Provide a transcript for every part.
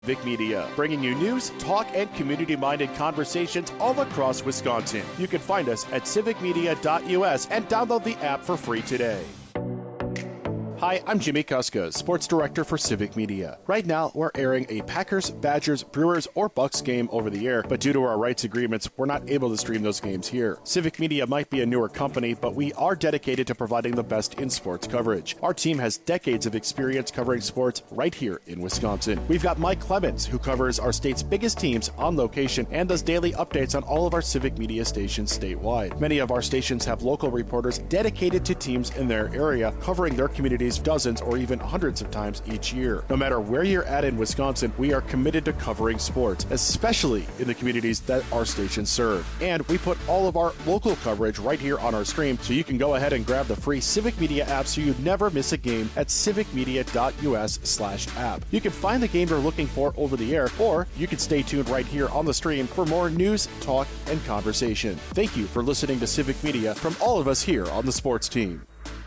Civic Media, bringing you news, talk, and community-minded conversations all across Wisconsin. You can find us at civicmedia.us and download the app for free today. Hi, I'm Jimmy Kuska, Sports Director for Civic Media. Right now, we're airing a Packers, Badgers, Brewers, or Bucks game over the air, but due to our rights agreements, we're not able to stream those games here. Civic Media might be a newer company, but we are dedicated to providing the best in sports coverage. Our team has decades of experience covering sports right here in Wisconsin. We've got Mike Clemens, who covers our state's biggest teams on location and does daily updates on all of our Civic Media stations statewide. Many of our stations have local reporters dedicated to teams in their area, covering their communities dozens or even hundreds of times each year. No matter where you're at in Wisconsin, we are committed to covering sports, especially in the communities that our stations serve. And we put all of our local coverage right here on our stream, so you can go ahead and grab the free Civic Media app so you never miss a game at civicmedia.us/app. You can find the game you're looking for over the air, or you can stay tuned right here on the stream for more news, talk, and conversation. Thank you for listening to Civic Media from all of us here on the sports team.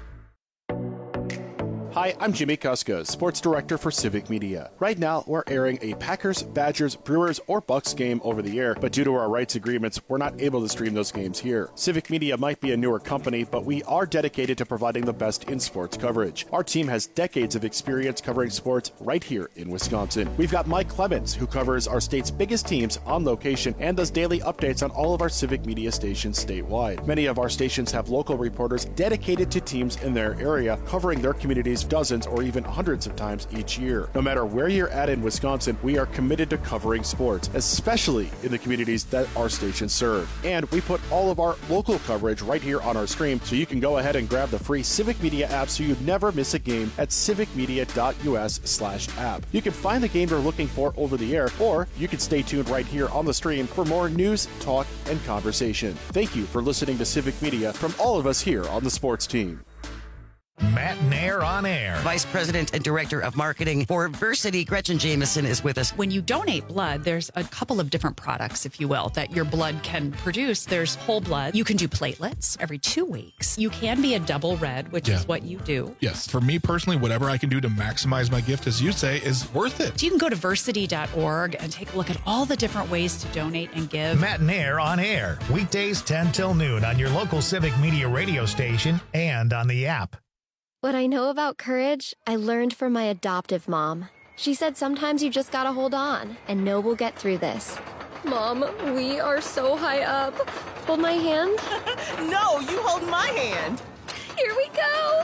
Hi, I'm Jimmy Kuska, Sports Director for Civic Media. Right now, we're airing a Packers, Badgers, Brewers, or Bucks game over the air, but due to our rights agreements, we're not able to stream those games here. Civic Media might be a newer company, but we are dedicated to providing the best in sports coverage. Our team has decades of experience covering sports right here in Wisconsin. We've got Mike Clemens, who covers our state's biggest teams on location and does daily updates on all of our Civic Media stations statewide. Many of our stations have local reporters dedicated to teams in their area, covering their communities dozens or even hundreds of times each year. No matter where you're at in Wisconsin, we are committed to covering sports, especially in the communities that our stations serve. And we put all of our local coverage right here on our stream, so you can go ahead and grab the free Civic Media app so you never miss a game at civicmedia.us/app. You can find the game you're looking for over the air, or you can stay tuned right here on the stream for more news, talk, and conversation. Thank you for listening to Civic Media from all of us here on the sports team. Matt Nair on air. Vice President and Director of Marketing for Versity, Gretchen Jameson, is with us. When you donate blood, there's a couple of different products, if you will, that your blood can produce. There's whole blood. You can do platelets every 2 weeks. You can be a double red, which is what you do. Yes. For me personally, whatever I can do to maximize my gift, as you say, is worth it. So you can go to versity.org and take a look at all the different ways to donate and give. Matt Nair on air. Weekdays 10 till noon on your local Civic Media radio station and on the app. What I know about courage, I learned from my adoptive mom. She said sometimes you just gotta hold on and know we'll get through this. Mom, we are so high up. Hold my hand. No, you hold my hand. Here we go.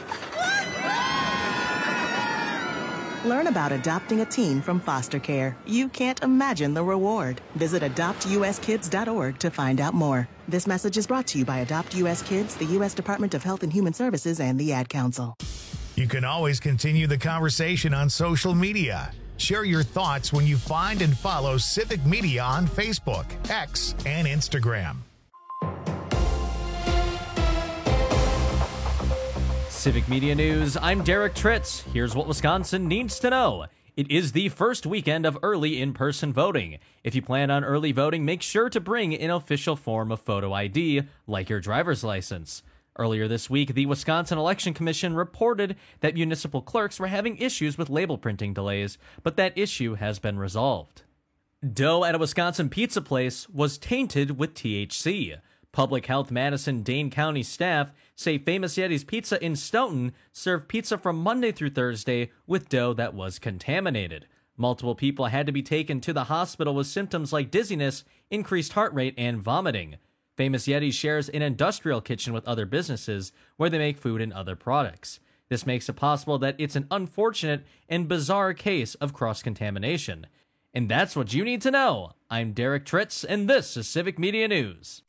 Learn about adopting a teen from foster care. You can't imagine the reward. Visit adoptuskids.org to find out more. This message is brought to you by Adopt U.S. Kids, the U.S. Department of Health and Human Services, and the Ad Council. You can always continue the conversation on social media. Share your thoughts when you find and follow Civic Media on Facebook, X, and Instagram. Civic Media News, I'm Derek Tritz. Here's what Wisconsin needs to know. It is the first weekend of early in-person voting. If you plan on early voting, make sure to bring an official form of photo ID, like your driver's license. Earlier this week, the Wisconsin Election Commission reported that municipal clerks were having issues with label printing delays, but that issue has been resolved. Dough at a Wisconsin pizza place was tainted with THC. Public Health Madison Dane County staff say Famous Yeti's Pizza in Stoughton served pizza from Monday through Thursday with dough that was contaminated. Multiple people had to be taken to the hospital with symptoms like dizziness, increased heart rate, and vomiting. Famous Yeti shares an industrial kitchen with other businesses where they make food and other products. This makes it possible that it's an unfortunate and bizarre case of cross-contamination. And that's what you need to know. I'm Derek Tritz, and this is Civic Media News.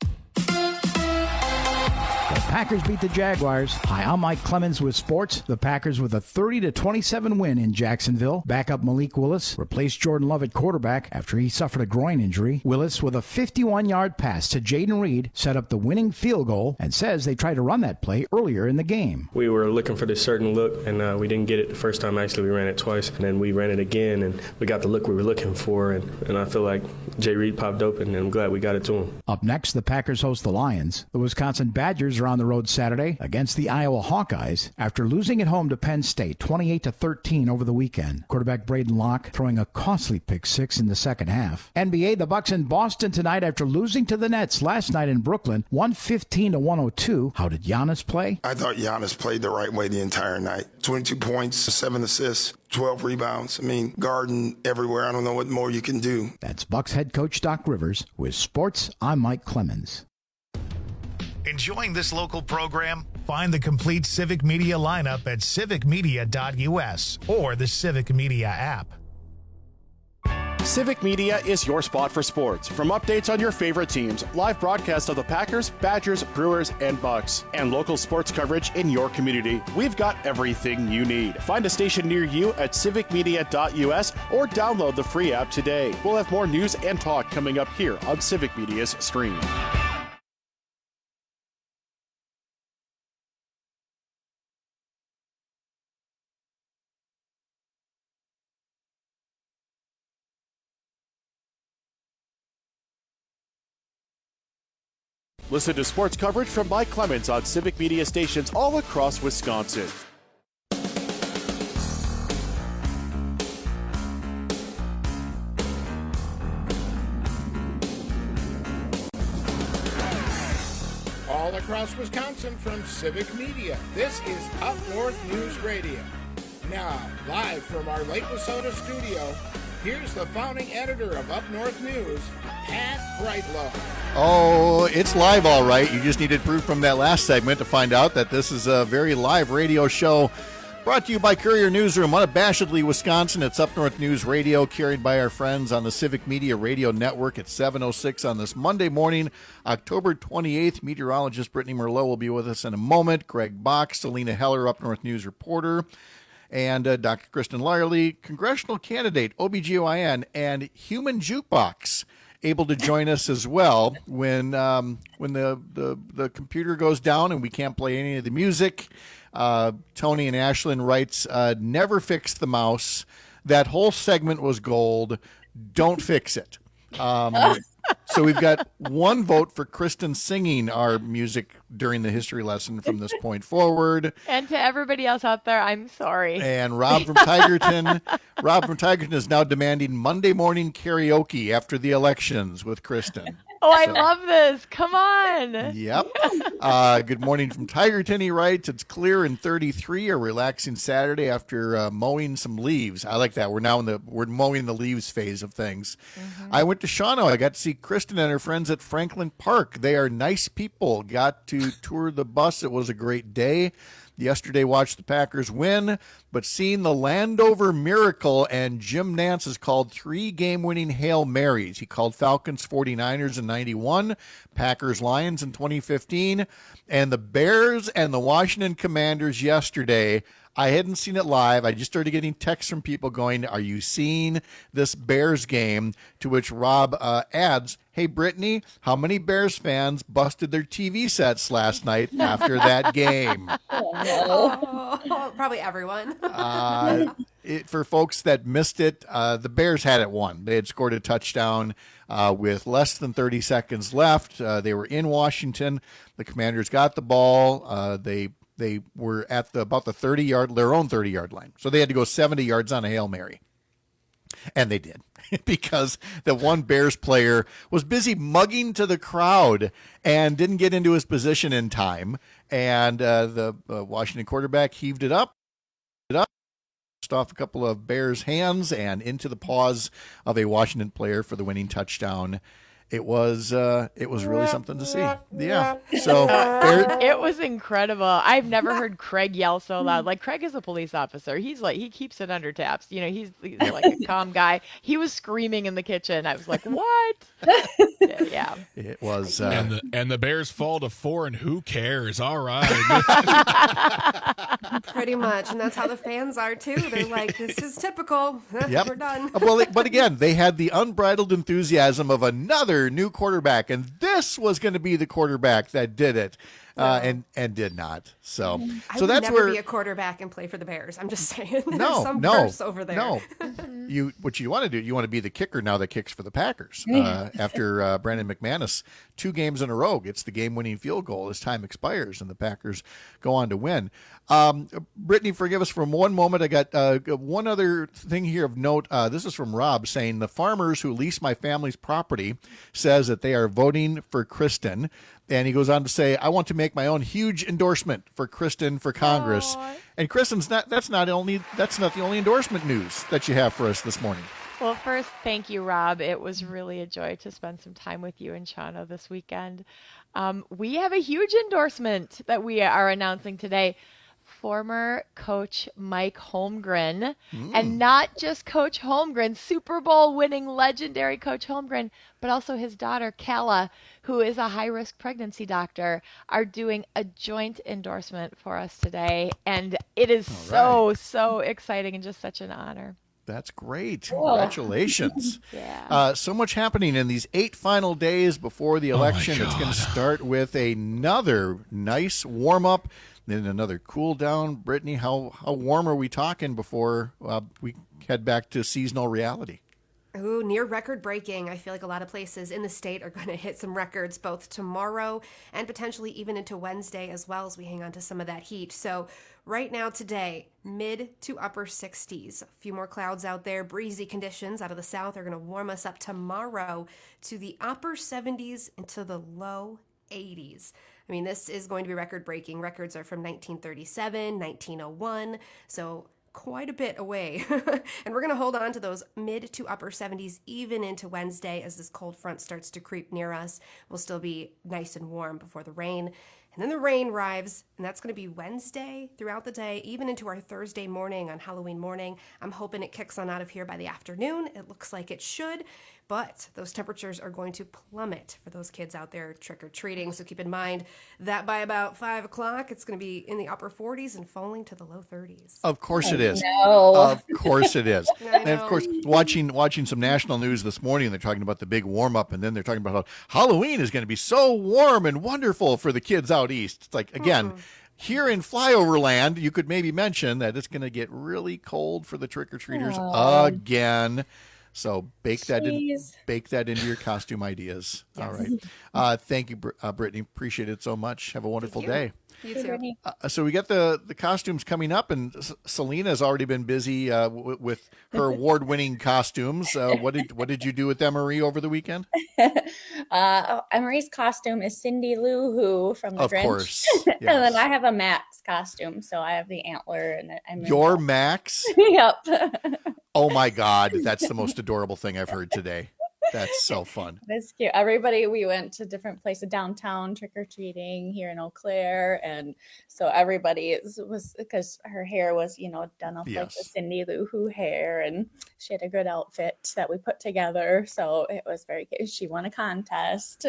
The Packers beat the Jaguars. Hi, I'm Mike Clemens with sports. The Packers with a 30-27 win in Jacksonville. Backup Malik Willis replaced Jordan Love at quarterback after he suffered a groin injury. Willis, with a 51-yard pass to Jaden Reed, set up the winning field goal and says they tried to run that play earlier in the game. We were looking for this certain look, and we didn't get it the first time. Actually, we ran it twice, and then we ran it again, and we got the look we were looking for, and I feel like Jay Reed popped open, and I'm glad we got it to him. Up next, the Packers host the Lions. The Wisconsin Badgers are on the road Saturday against the Iowa Hawkeyes after losing at home to Penn State 28-13 over the weekend. Quarterback Braden Locke throwing a costly pick six in the second half. NBA, the Bucks in Boston tonight after losing to the Nets last night in Brooklyn, 115-102. How did Giannis play? I thought Giannis played the right way the entire night. 22 points, 7 assists, 12 rebounds. I mean, guarding everywhere. I don't know what more you can do. That's Bucks head coach Doc Rivers. With sports, I'm Mike Clemens. Enjoying this local program? Find the complete Civic Media lineup at civicmedia.us or the Civic Media app. Civic Media is your spot for sports. From updates on your favorite teams, live broadcasts of the Packers, Badgers, Brewers, and Bucks, and local sports coverage in your community, we've got everything you need. Find a station near you at civicmedia.us or download the free app today. We'll have more news and talk coming up here on Civic Media's stream. Listen to sports coverage from Mike Clemens on Civic Media stations all across Wisconsin. All across Wisconsin from Civic Media, this is Up North News Radio. Now, live from our Lake Wissota studio, here's the founding editor of Up North News, Pat Brightlow. Oh, it's live all right. You just needed proof from that last segment to find out that this is a very live radio show brought to you by Courier Newsroom, unabashedly Wisconsin. It's Up North News Radio, carried by our friends on the Civic Media Radio Network at 7:06 on this Monday morning, October 28th. Meteorologist Brittany Merlot will be with us in a moment. Greg Bach, Selena Heller, Up North News reporter, and Dr. Kristen Lyerly, congressional candidate, OBGYN, and human jukebox, able to join us as well when the computer goes down and we can't play any of the music. Tony and Ashlyn writes, never fix the mouse. That whole segment was gold. Don't fix it. So we've got one vote for Kristen singing our music during the history lesson from this point forward. And to everybody else out there, I'm sorry. And Rob from Tigerton is now demanding Monday morning karaoke after the elections with Kristen. Oh, I love this. Come on. Yep. Good morning from Tigerton, he writes. It's clear in 33, a relaxing Saturday after mowing some leaves. I like that. We're mowing the leaves phase of things. Mm-hmm. I went to Shawano. I got to see Kristen and her friends at Franklin Park. They are nice people. Got to tour the bus. It was a great day. Yesterday watched the Packers win, but seeing the Landover Miracle, and Jim Nantz has called 3 game-winning Hail Marys. He called Falcons 49ers in 91, Packers Lions in 2015, and the Bears and the Washington Commanders yesterday. I hadn't seen it live. I just started getting texts from people going, are you seeing this Bears game? To which Rob adds, hey, Brittany, how many Bears fans busted their TV sets last night after that game? Probably everyone. For folks that missed it, the Bears had it won. They had scored a touchdown with less than 30 seconds left. They were in Washington. The Commanders got the ball. They were at their own 30-yard line. So they had to go 70 yards on a Hail Mary. And they did, because the one Bears player was busy mugging to the crowd and didn't get into his position in time. And the Washington quarterback heaved it up, off a couple of Bears' hands and into the paws of a Washington player for the winning touchdown. It was really something to see. Yeah. So it was incredible. I've never heard Craig yell so loud. Like, Craig is a police officer. He keeps it under taps. You know, he's like a calm guy. He was screaming in the kitchen. I was like, what? Yeah. It was. And the Bears fall to 4, and who cares? All right. Pretty much. And that's how the fans are, too. They're like, this is typical. Yep. We're done. Well, but again, they had the unbridled enthusiasm of another new quarterback, and this was going to be the quarterback that did it. and did not. So I so would that's never where be a quarterback and play for the Bears. I'm just saying. There's no, some no, curse over there. no. What you want to do? You want to be the kicker now that kicks for the Packers after Brandon McManus 2 games in a row gets the game-winning field goal as time expires and the Packers go on to win. Brittany, forgive us for one moment. I got one other thing here of note. This is from Rob saying the farmers who lease my family's property says that they are voting for Kristen. And he goes on to say, I want to make my own huge endorsement for Kristen for Congress. Aww. And Kristen's that's not the only endorsement news that you have for us this morning. Well, first, thank you, Rob. It was really a joy to spend some time with you and Shauna this weekend. We have a huge endorsement that we are announcing today. Former coach Mike Holmgren, and not just Coach Holmgren, Super Bowl winning legendary Coach Holmgren, but also his daughter Kala, who is a high-risk pregnancy doctor, are doing a joint endorsement for us today. And it is so exciting and just such an honor. That's great. Congratulations. Yeah. So much happening in these 8 final days before the election. It's going to start with another nice warm-up, then another cool down. Brittany, how warm are we talking before we head back to seasonal reality? Ooh, near record breaking. I feel like a lot of places in the state are going to hit some records both tomorrow and potentially even into Wednesday as well as we hang on to some of that heat. So right now today, mid to upper 60s. A few more clouds out there. Breezy conditions out of the south are going to warm us up tomorrow to the upper 70s into the low 80s. I mean, this is going to be record breaking. Records are from 1937, 1901. So quite a bit away. And we're going to hold on to those mid to upper 70s even into Wednesday as this cold front starts to creep near us. We'll still be nice and warm before the rain. And then the rain arrives, and that's going to be Wednesday throughout the day, even into our Thursday morning on Halloween morning. I'm hoping it kicks on out of here by the afternoon. It looks like it should, but those temperatures are going to plummet for those kids out there trick-or-treating. So keep in mind that by about 5 o'clock, it's going to be in the upper 40s and falling to the low 30s. Of course it is. No. Of course it is. And of course, watching some national news this morning, they're talking about the big warm-up, and then they're talking about how Halloween is going to be so warm and wonderful for the kids out east. It's like, again, here in Flyover Land, you could maybe mention that it's going to get really cold for the trick-or-treaters again. So bake that into your costume ideas. Yes. All right. Thank you, Brittany. Appreciate it so much. Have a wonderful day. You too. So we got the costumes coming up, and Selena has already been busy with her award-winning costumes. What did you do with Emery over the weekend? Emery's costume is Cindy Lou Who from The Grinch. Of course. Yes. And then I have a Max costume, so I have the antler. And I'm Your Max? Yep. Oh my God, that's the most adorable thing I've heard today. That's so fun. That's cute. We went to different places downtown trick-or-treating here in Eau Claire. And so everybody was because her hair was, done up like the Cindy Lou Who hair. And she had a good outfit that we put together. So it was very cute. She won a contest.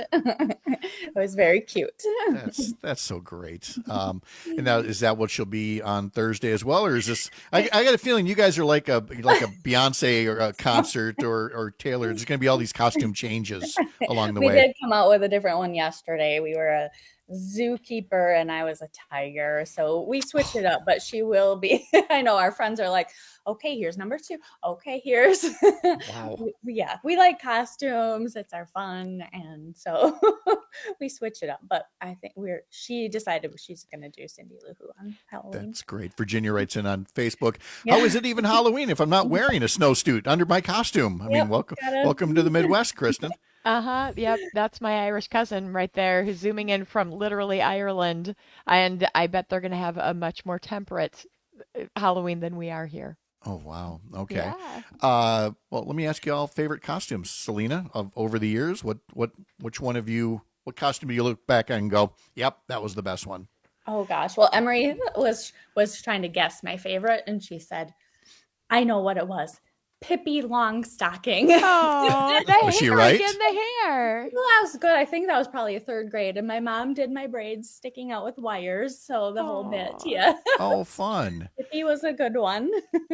It was very cute. That's so great. And now, is that what she'll be on Thursday as well? Or is this, I got a feeling you guys are like a Beyonce or a concert or Taylor. There's going to be all these costume changes along the way. We did come out with a different one yesterday. We were a zookeeper and I was a tiger. So we switched it up, but she will be. I know our friends are like, okay, here's number 2. Okay, here's. Wow. we like costumes. It's our fun. And so we switch it up. But I think she decided she's going to do Cindy Lou Who on Halloween. That's great. Virginia writes in on Facebook. Yeah. How is it even Halloween if I'm not wearing a snowsuit under my costume? I mean, welcome to the Midwest, Kristen. Yep. That's my Irish cousin right there who's zooming in from literally Ireland. And I bet they're going to have a much more temperate Halloween than we are here. Oh, wow. Okay. Yeah. Well, let me ask you all favorite costumes. Selena, over the years, which one of you, what costume do you look back and go, yep, that was the best one? Oh, gosh. Well, Emery was trying to guess my favorite, and she said, I know what it was. Pippi Longstocking. Oh, was she right? In the hair. Well, that was good. I think that was probably 3rd grade, and my mom did my braids sticking out with wires, so the whole bit. Yeah. Oh, fun. Pippi was a good one.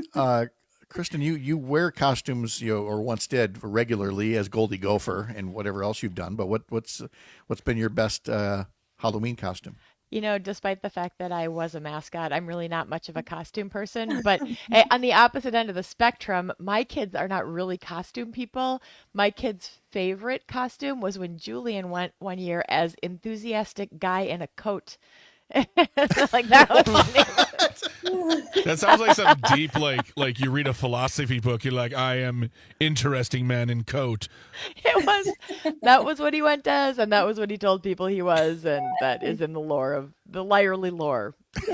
Kristen, you wear costumes, or once did regularly as Goldie Gopher and whatever else you've done. But what's been your best Halloween costume? despite the fact that I was a mascot, I'm really not much of a costume person. But on the opposite end of the spectrum, my kids are not really costume people. My kid's favorite costume was when Julian went one year as enthusiastic guy in a coat. Like that was funny. That sounds like some deep, like you read a philosophy book. You're like, I am interesting man in coat. That was what he went as, and that was what he told people he was, and that is in the lore of the Lyerly lore.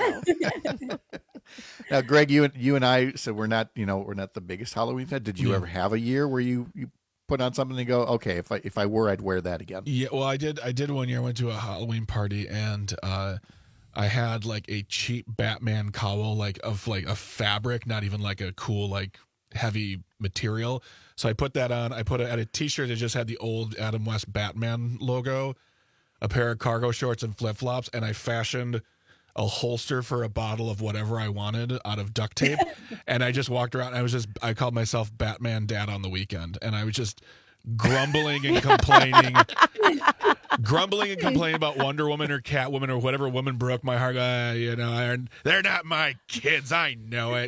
Now, Greg, you and I, so we're not the biggest Halloween fan. Did you ever have a year where you put on something and go, okay, if I were, I'd wear that again? Yeah, well, I did one year. I went to a Halloween party, and I had like a cheap Batman cowl, like of like a fabric, not even like a cool like heavy material. So I put that on. I put it at a T-shirt that just had the old Adam West Batman logo, a pair of cargo shorts and flip flops, and I fashioned a holster for a bottle of whatever I wanted out of duct tape. And I just walked around. I called myself Batman Dad on the weekend, and I was just grumbling and complaining about Wonder Woman or Catwoman or whatever woman broke my heart. They're not my kids. I know it.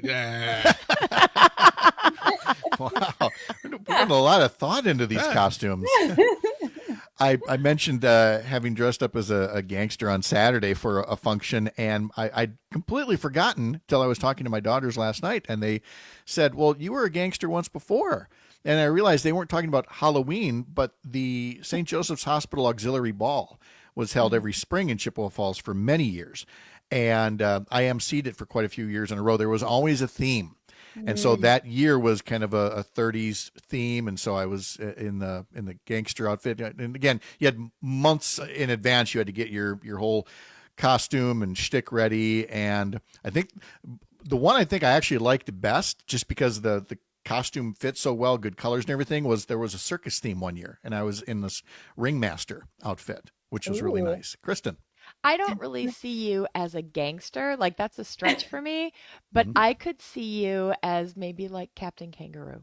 Wow, we're putting a lot of thought into these costumes. I mentioned having dressed up as a gangster on Saturday for a function, and I'd completely forgotten till I was talking to my daughters last night, and they said, well, you were a gangster once before. And I realized they weren't talking about Halloween, but the St. Joseph's Hospital Auxiliary Ball was held every spring in Chippewa Falls for many years. And I emceed it for quite a few years in a row. There was always a theme. And so that year was kind of a 30s theme. And so I was in the gangster outfit. And again, you had months in advance. You had to get your whole costume and shtick ready. And I think the one I think I actually liked best, just because the costume fit so well, good colors and everything, there was a circus theme one year, and I was in this ringmaster outfit, which was really nice. Kristen. I don't really see you as a gangster. Like, that's a stretch for me, but I could see you as maybe like Captain Kangaroo.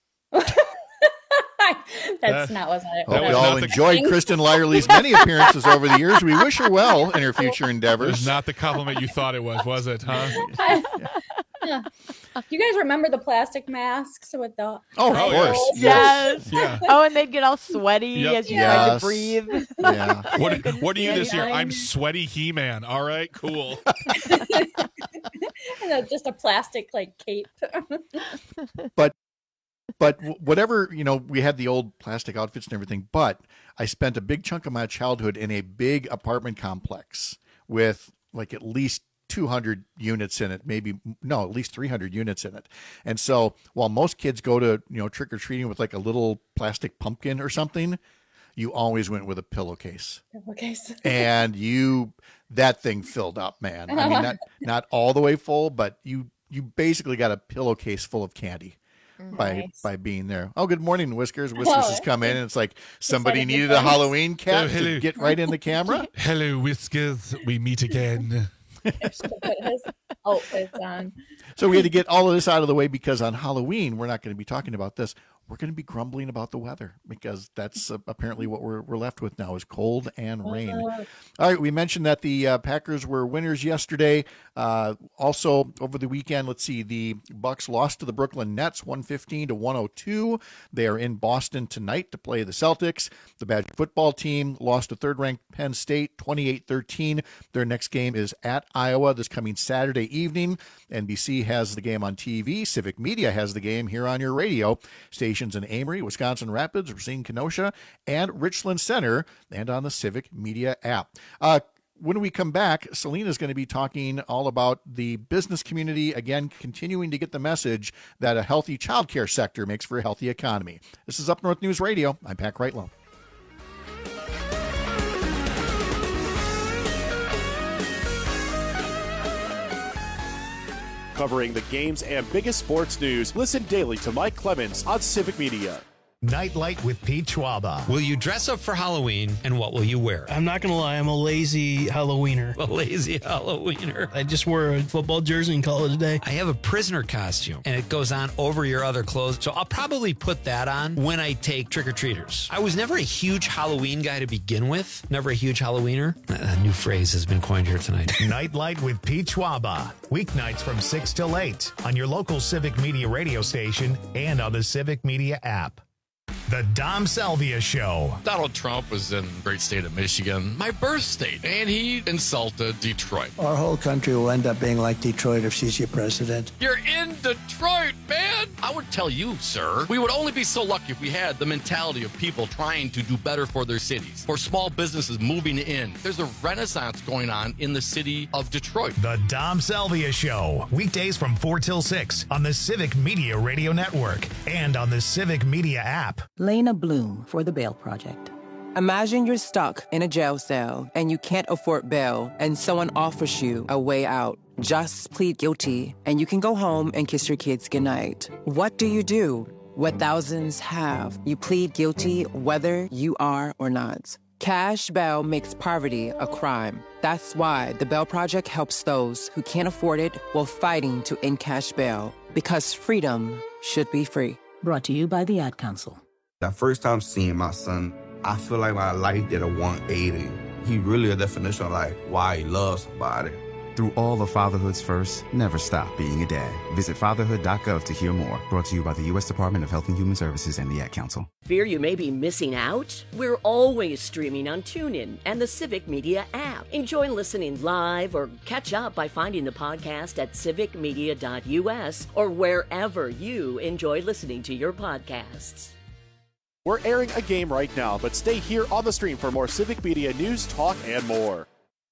That's not what I hope we all enjoyed Kristen Lyerly's many appearances over the years. We wish her well in her future endeavors. It was not the compliment you thought it was it, huh? Yeah. You guys remember the plastic masks with the of course. Yes. Yeah. Oh, and they'd get all sweaty as you tried to breathe. Yeah. What are you this year? I'm sweaty He-Man. All right, cool. And just a plastic like cape. But whatever, we had the old plastic outfits and everything, but I spent a big chunk of my childhood in a big apartment complex with like at least 200 units in it, at least 300 units in it. And so while most kids go to, trick-or-treating with like a little plastic pumpkin or something, you always went with a pillowcase. And that thing filled up, man. I mean, not all the way full, but you basically got a pillowcase full of candy. By being there. Oh, good morning, Whiskers. Whiskers has come in, and it's like somebody needed a Halloween cat to get right in the camera. Hello, Whiskers. We meet again. Put his outfits on. So we had to get all of this out of the way, because on Halloween, we're not going to be talking about this. We're going to be grumbling about the weather, because that's apparently what we're left with now is cold and rain. All right, we mentioned that the Packers were winners yesterday. Also, over the weekend, let's see, the Bucs lost to the Brooklyn Nets 115-102. They are in Boston tonight to play the Celtics. The Badger football team lost to third-ranked Penn State 28-13. Their next game is at Iowa this coming Saturday evening. NBC has the game on TV. Civic Media has the game here on your radio station in Amory, Wisconsin Rapids, Racine, Kenosha, and Richland Center, and on the Civic Media app. When we come back, Selena is going to be talking all about the business community, again, continuing to get the message that a healthy childcare sector makes for a healthy economy. This is Up North News Radio. I'm Pat Kreitlow. Covering the games and biggest sports news, listen daily to Mike Clemens on Civic Media. Nightlight with Pete Schwaba. Will you dress up for Halloween, and what will you wear? I'm not going to lie, I'm a lazy Halloweener. A lazy Halloweener. I just wore a football jersey and call it a day. I have a prisoner costume, and it goes on over your other clothes, so I'll probably put that on when I take trick-or-treaters. I was never a huge Halloween guy to begin with. Never a huge Halloweener. A new phrase has been coined here tonight. Nightlight with Pete Schwaba. Weeknights from 6 till 8 on your local Civic Media radio station and on the Civic Media app. The Dom Salvia Show. Donald Trump was in the great state of Michigan, my birth state, and he insulted Detroit. Our whole country will end up being like Detroit if she's your president. You're in Detroit, man! I would tell you, sir, we would only be so lucky if we had the mentality of people trying to do better for their cities, for small businesses moving in. There's a renaissance going on in the city of Detroit. The Dom Salvia Show. Weekdays from 4 till 6 on the Civic Media Radio Network and on the Civic Media app. Lena Bloom for the Bail Project. Imagine you're stuck in a jail cell and you can't afford bail and someone offers you a way out. Just plead guilty and you can go home and kiss your kids goodnight. What do you do? What thousands have. You plead guilty whether you are or not. Cash bail makes poverty a crime. That's why the Bail Project helps those who can't afford it while fighting to end cash bail. Because freedom should be free. Brought to you by the Ad Council. That first time seeing my son, I feel like my life did a 180. He really a definition of like why he loves somebody. Through all of fatherhood's first, never stop being a dad. Visit fatherhood.gov to hear more. Brought to you by the U.S. Department of Health and Human Services and the Ad Council. Fear you may be missing out? We're always streaming on TuneIn and the Civic Media app. Enjoy listening live or catch up by finding the podcast at civicmedia.us or wherever you enjoy listening to your podcasts. We're airing a game right now, but stay here on the stream for more Civic Media news, talk, and more.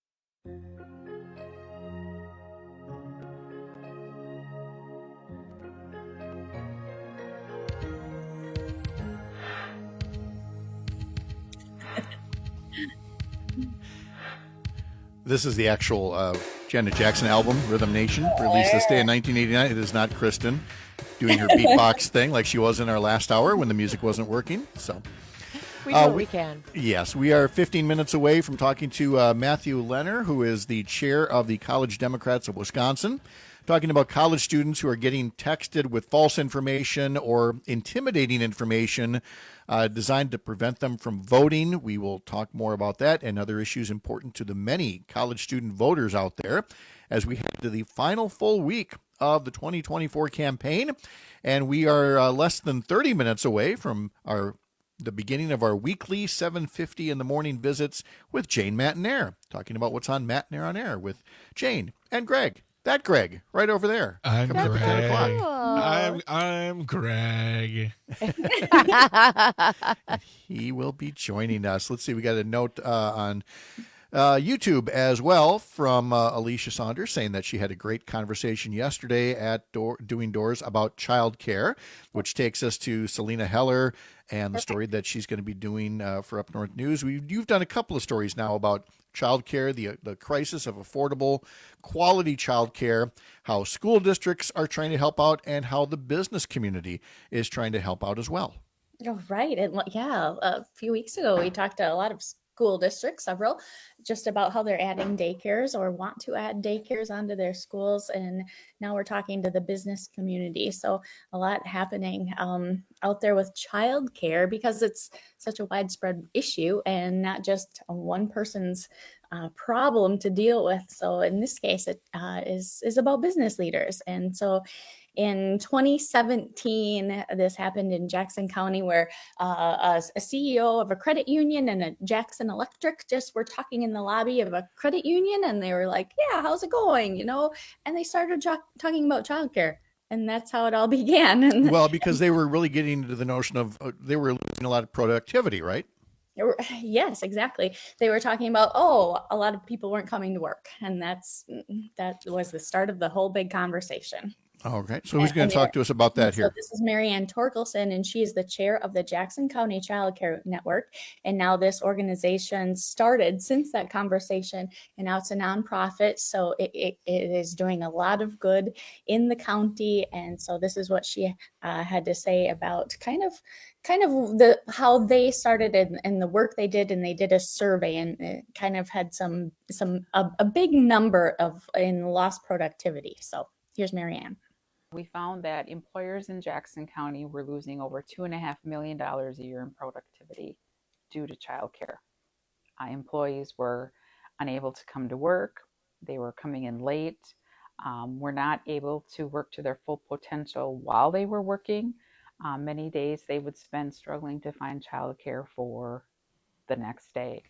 This is the actual Janet Jackson album, Rhythm Nation, released this day in 1989. It is not Kristen doing her beatbox thing like she was in our last hour when the music wasn't working. So we do what we can. Yes, we are 15 minutes away from talking to Matthew Lenner, who is the chair of the College Democrats of Wisconsin, talking about college students who are getting texted with false information or intimidating information designed to prevent them from voting. We will talk more about that and other issues important to the many college student voters out there as we head to the final full week of the 2024 campaign. And we are less than 30 minutes away from the beginning of our weekly 7:50 in the morning visits with Jane Matenaer, talking about what's on Matenaer on Air with Jane and Greg. That Greg, right over there. I'm Greg. I'm Greg. He will be joining us. Let's see. We got a note on YouTube as well from Alicia Saunders saying that she had a great conversation yesterday at Doing Doors about childcare, which takes us to Selena Heller and the story that she's going to be doing for Up North News. You've done a couple of stories now about childcare, the crisis of affordable, quality childcare, how school districts are trying to help out, and how the business community is trying to help out as well. Oh, right. And yeah, a few weeks ago, we talked to a lot of school districts, several, just about how they're adding daycares or want to add daycares onto their schools. And now we're talking to the business community. So a lot happening out there with childcare because it's such a widespread issue and not just one person's problem to deal with. So in this case, it is about business leaders. And so in 2017, this happened in Jackson County where a CEO of a credit union and a Jackson Electric just were talking in the lobby of a credit union. And they were like, yeah, how's it going? And they started talking about childcare. And that's how it all began. Well, because they were really getting into the notion of they were losing a lot of productivity, right? Yes, exactly. They were talking about, a lot of people weren't coming to work. And that was the start of the whole big conversation. Okay. So who's going to talk to us about that here? This is Marianne Torkelson, and she is the chair of the Jackson County Child Care Network. And now this organization started since that conversation, and now it's a nonprofit. So it is doing a lot of good in the county. And so this is what she had to say about kind of kind of how they started and the work they did, and they did a survey, and it kind of had a big number in lost productivity. So here's Marianne. We found that employers in Jackson County were losing over $2.5 million a year in productivity due to childcare. Employees were unable to come to work. They were coming in late, were not able to work to their full potential while they were working. Many days they would spend struggling to find childcare for the next day.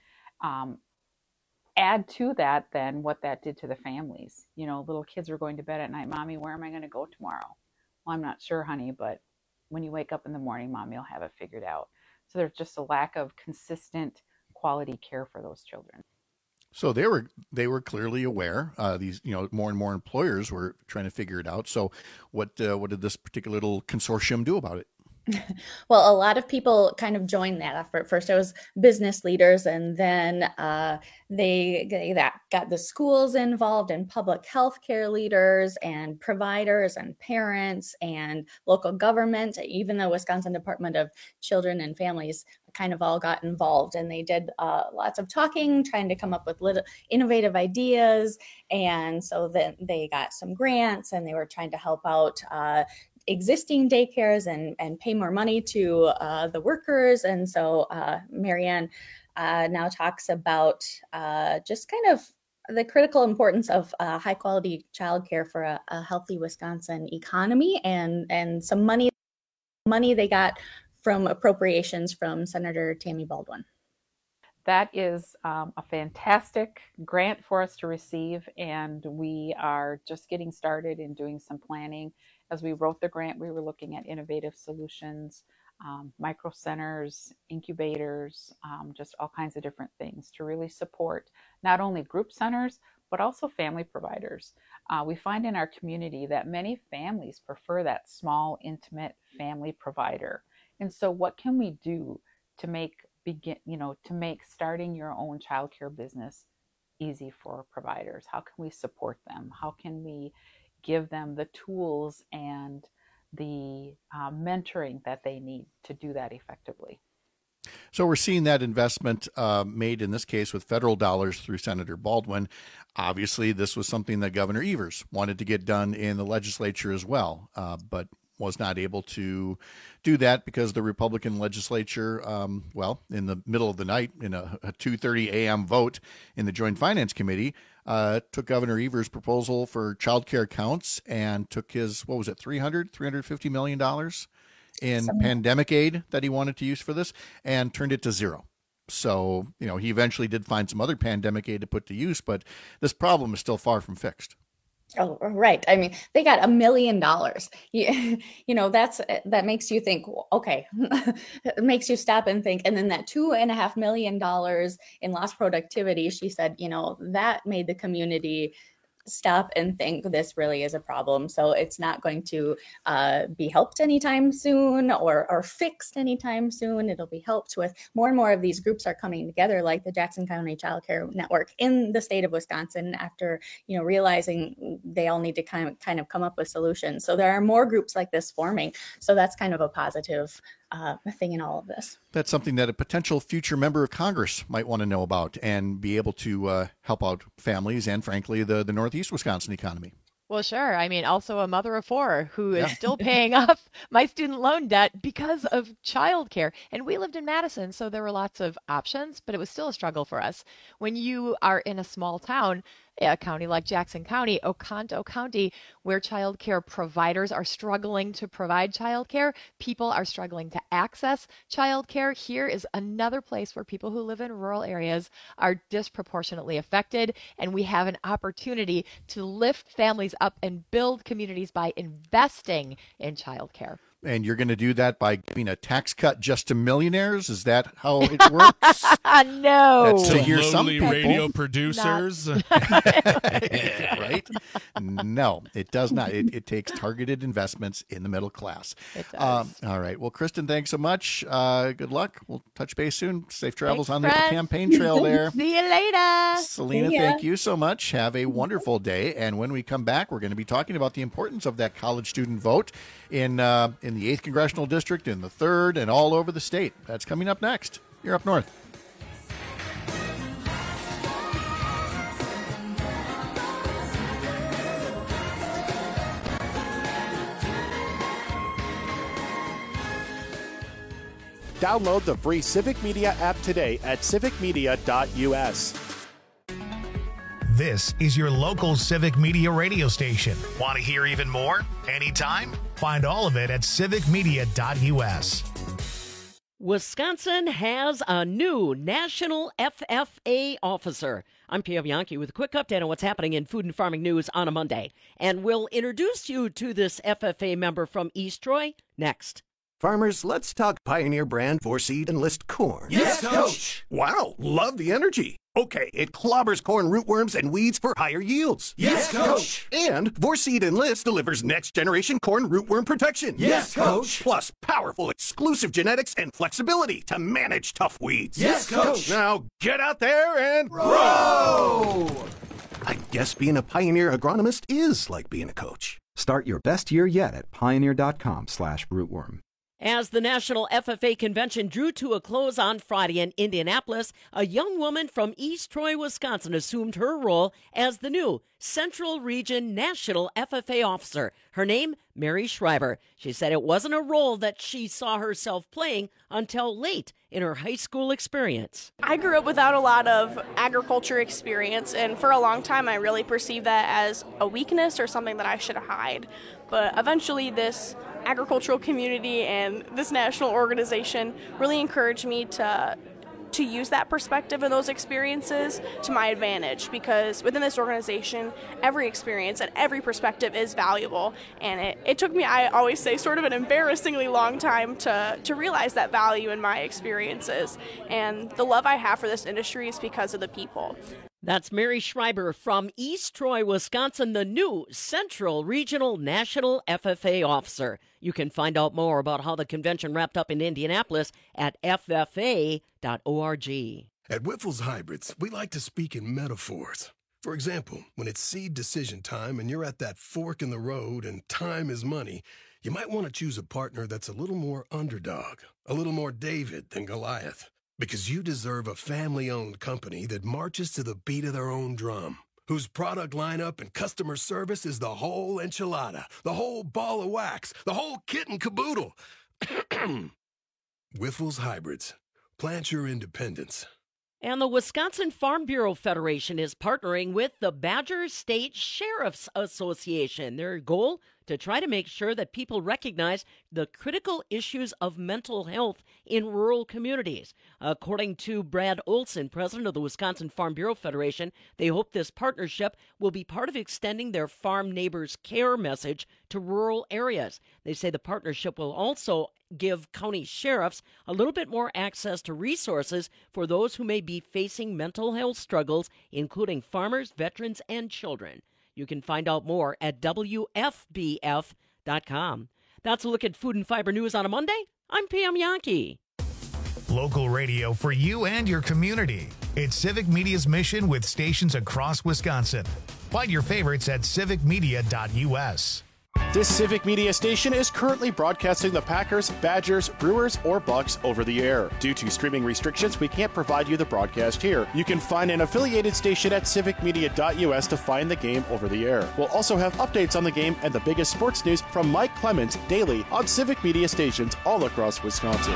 Add to that then what that did to the families. Little kids were going to bed at night. Mommy, where am I going to go tomorrow? Well, I'm not sure, honey, but when you wake up in the morning, Mommy will have it figured out. So there's just a lack of consistent quality care for those children. So they were clearly aware. These more and more employers were trying to figure it out. So what did this particular little consortium do about it? Well, a lot of people kind of joined that effort. First, it was business leaders, and then they got the schools involved, and public health care leaders and providers and parents and local government. Even the Wisconsin Department of Children and Families kind of all got involved, and they did lots of talking, trying to come up with little innovative ideas. And so then they got some grants, and they were trying to help out existing daycares and pay more money to the workers. And so Marianne now talks about just kind of the critical importance of high quality childcare for a healthy Wisconsin economy, and some money they got from appropriations from Senator Tammy Baldwin. That is a fantastic grant for us to receive, and we are just getting started in doing some planning. As we wrote the grant, we were looking at innovative solutions, micro centers, incubators, just all kinds of different things to really support not only group centers, but also family providers. We find in our community that many families prefer that small, intimate family provider. And so what can we do to make starting your own childcare business easy for providers? How can we support them? How can we give them the tools and the mentoring that they need to do that effectively? So we're seeing that investment made in this case with federal dollars through Senator Baldwin. Obviously, this was something that Governor Evers wanted to get done in the legislature as well, but was not able to do that because the Republican legislature, in the middle of the night in a 2:30 a.m. vote in the Joint Finance Committee, took Governor Evers' proposal for child care accounts and took his, $350 million in pandemic aid that he wanted to use for this and turned it to zero. So, he eventually did find some other pandemic aid to put to use, but this problem is still far from fixed. Oh, right. I mean, they got $1 million. That makes you think, okay, it makes you stop and think. And then that $2.5 million in lost productivity, she said, that made the community stop and think this really is a problem. So it's not going to be helped anytime soon or fixed anytime soon. It'll be helped with more and more of these groups are coming together, like the Jackson County Child Care Network in the state of Wisconsin, after realizing they all need to kind of come up with solutions. So there are more groups like this forming. So that's kind of a positive thing in all of this. That's something that a potential future member of Congress might want to know about and be able to help out families and, frankly, the Northeast Wisconsin economy. Well, sure. I mean, also a mother of four who is still paying off my student loan debt because of childcare. And we lived in Madison, so there were lots of options, but it was still a struggle for us. When you are in a small town, a county like Jackson County, Oconto County, where childcare providers are struggling to provide childcare, people are struggling to access childcare. Here is another place where people who live in rural areas are disproportionately affected, and we have an opportunity to lift families up and build communities by investing in childcare. And you're going to do that by giving a tax cut just to millionaires? Is that how it works? No. That's to hear some people. Radio producers. Right? No, it does not. It takes targeted investments in the middle class. It does. All right. Well, Kristen, thanks so much. Good luck. We'll touch base soon. Safe travels on the campaign trail there. See you later. Selena, thank you so much. Have a wonderful day. And when we come back, we're going to be talking about the importance of that college student vote in in the 8th Congressional District, in the 3rd, and all over the state. That's coming up next. You're Up North. Download the free Civic Media app today at civicmedia.us. This is your local Civic Media radio station. Want to hear even more? Anytime? Find all of it at civicmedia.us. Wisconsin has a new national FFA officer. I'm Pam Yankee with a quick update on what's happening in food and farming news on a Monday. And we'll introduce you to this FFA member from East Troy next. Farmers, let's talk Pioneer brand 4-seed Enlist corn. Yes, Coach! Wow, love the energy. Okay, it clobbers corn rootworms and weeds for higher yields. Yes, Coach! And 4-seed Enlist delivers next-generation corn rootworm protection. Yes, Coach! Plus powerful exclusive genetics and flexibility to manage tough weeds. Yes, Coach! Now get out there and grow! I guess being a Pioneer agronomist is like being a coach. Start your best year yet at pioneer.com/rootworm. As the National FFA Convention drew to a close on Friday in Indianapolis, a young woman from East Troy, Wisconsin, assumed her role as the new Central Region National FFA Officer. Her name, Mary Schreiber. She said it wasn't a role that she saw herself playing until late in her high school experience. I grew up without a lot of agriculture experience, and for a long time I really perceived that as a weakness or something that I should hide. But eventually this agricultural community and this national organization really encouraged me to use that perspective and those experiences to my advantage, because within this organization, every experience and every perspective is valuable. And it took me, I always say, sort of an embarrassingly long time to realize that value in my experiences. And the love I have for this industry is because of the people. That's Mary Schreiber from East Troy, Wisconsin, the new Central Regional National FFA Officer. You can find out more about how the convention wrapped up in Indianapolis at ffa.org. At Whiffles Hybrids, we like to speak in metaphors. For example, when it's seed decision time and you're at that fork in the road and time is money, you might want to choose a partner that's a little more underdog, a little more David than Goliath. Because you deserve a family-owned company that marches to the beat of their own drum, whose product lineup and customer service is the whole enchilada, the whole ball of wax, the whole kit and caboodle. Whiffles Hybrids. Plant your independence. And the Wisconsin Farm Bureau Federation is partnering with the Badger State Sheriff's Association. Their goal, to try to make sure that people recognize the critical issues of mental health in rural communities. According to Brad Olson, president of the Wisconsin Farm Bureau Federation, they hope this partnership will be part of extending their Farm Neighbors Care message to rural areas. They say the partnership will also give county sheriffs a little bit more access to resources for those who may be facing mental health struggles, including farmers, veterans, and children. You can find out more at WFBF.com. That's a look at food and fiber news on a Monday. I'm Pam Yankee. Local radio for you and your community. It's Civic Media's mission with stations across Wisconsin. Find your favorites at civicmedia.us. This Civic Media station is currently broadcasting the Packers, Badgers, Brewers, or Bucks over the air. Due to streaming restrictions, we can't provide you the broadcast here. You can find an affiliated station at civicmedia.us to find the game over the air. We'll also have updates on the game and the biggest sports news from Mike Clemens daily on Civic Media stations all across Wisconsin.